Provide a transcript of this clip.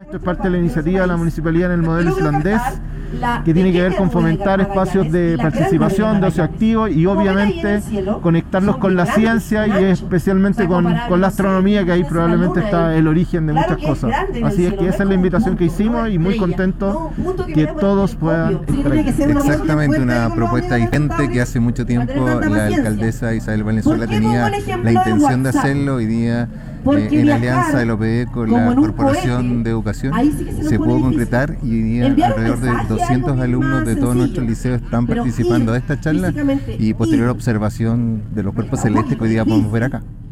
Esto es parte de la iniciativa de la municipalidad en el modelo islandés, que tiene que ver con fomentar espacios de participación, de ocio activo y obviamente conectarlos con la ciencia y especialmente con la astronomía, que ahí probablemente está el origen de muchas cosas. Así es que esa es la invitación que hicimos y muy contentos que todos puedan estar aquí. Exactamente, una propuesta diferente que hace mucho tiempo la alcaldesa Isabel Valenzuela tenía la intención de hacerlo. Hoy día en alianza del OPE con la Corporación de Educación se pudo concretar y hoy día alrededor de 200 alumnos de todos nuestros liceos están participando de esta charla y posterior observación de los cuerpos celestes que hoy día podemos ver acá.